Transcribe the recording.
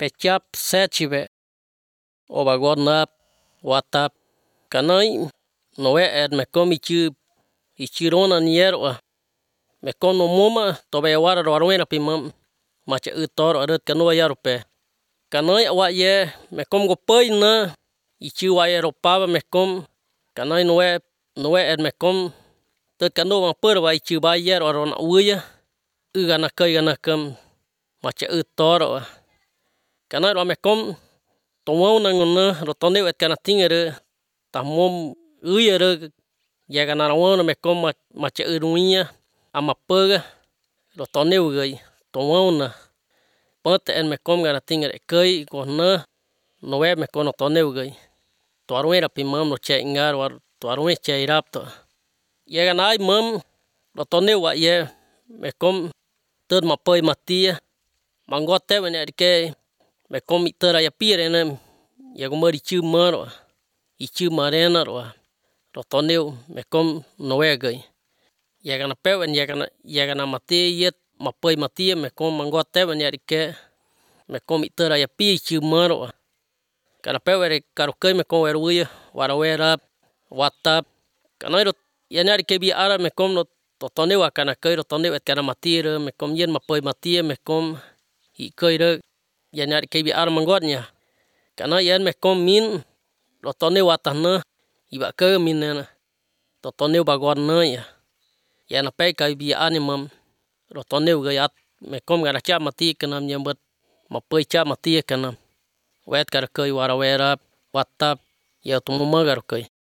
pechap sechive obagonap watap kanay noe ed mekom ichirona nierwa mekom no moma tobewara warwena pimam macha utoro adet kanoa yarupe kanay awaye mekom gopoina ichiwaye ropaba mekom kanay noe ed mekom tet kanoa perwa ichibayer orona uya ugana kaygana kam macha utoro kanay ro mekom tomona ngona rotone wet kana tingere tamom uyere yagana rawona mekom macha urunya amapaga rotone ugai tomona pate en mekom gana tingere kay kona noe mekono tone ugai toarwera pimam no chengar war toarwe chairapto yagana mam rotone wa ye mekom tud mapai matia mangote wenedike mekom itera ya pirene yagomari chumaro ichumarena ro rotoneu mekom noegai yagana pewen yagana mati yet mapai matia mekom mangote wenedike mekom itera ya pi chumaro kana pewere karokai mekom weruya warawera watap kanai yanari kebi ara mekom no totoneu akana kai rotoneu kana matire mekom yen mapai matia mekom ikaire yanari kebi ara mangotnya kana yan mekom min rotoneu watahna iba ke minena totoneu bagorna ya yana pe kai bi animam rotoneu gayat mekom gara cha mati kanam nyambet mapai cha mati kanam wet kara kai warawera watap ya tumu magar kai